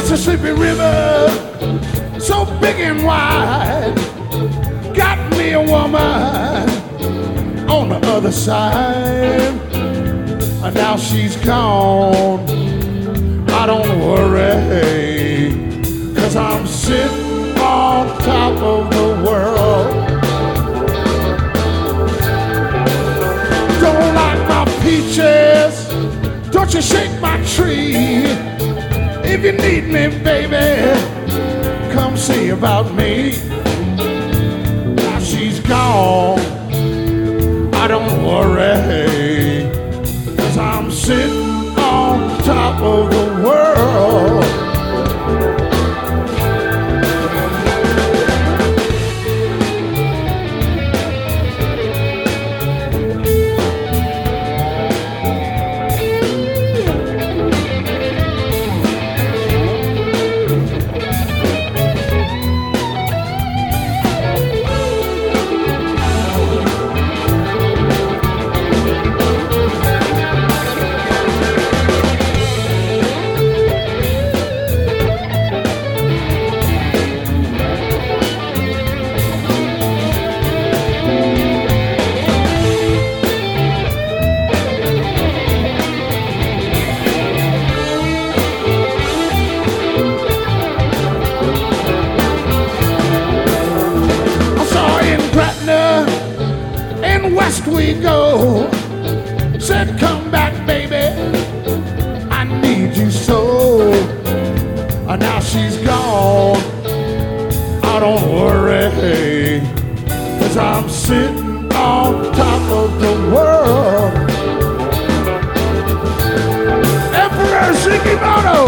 Mississippi River, so big and wide, got me a woman on the other side. And now she's gone, I don't worry, 'cause I'm sitting on top of the world. Don't like my peaches, don't you shake my tree. If you need me, baby, come see about me. Now she's gone, I don't worry, 'cause I'm sitting on top of the world. West we go, said come back baby, I need you so. Now she's gone, I don't worry, 'cause I'm sitting on top of the world. Emperor Shikimoto.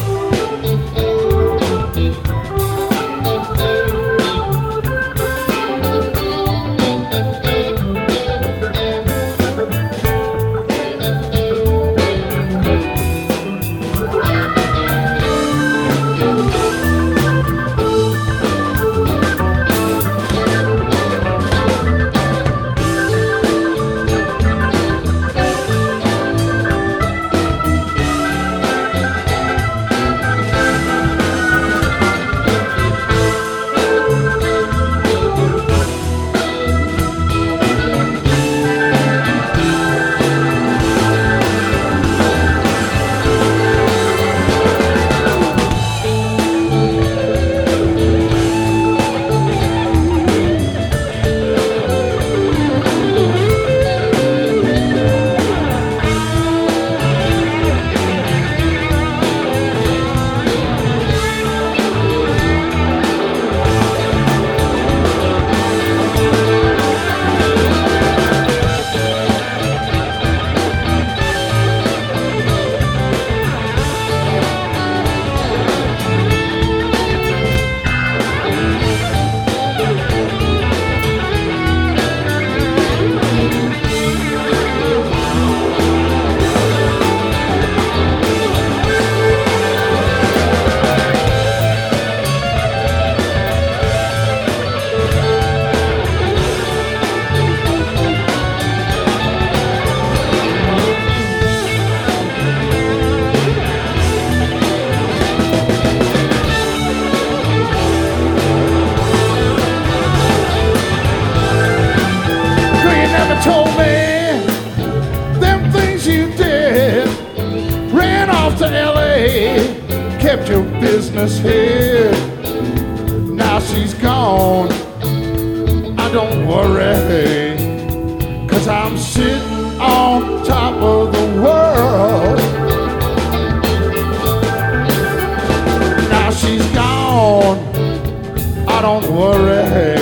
Told me them things you did, ran off to LA, kept your business here. Now she's gone, I don't worry, 'cause I'm sitting on top of the world. Now she's gone, I don't worry,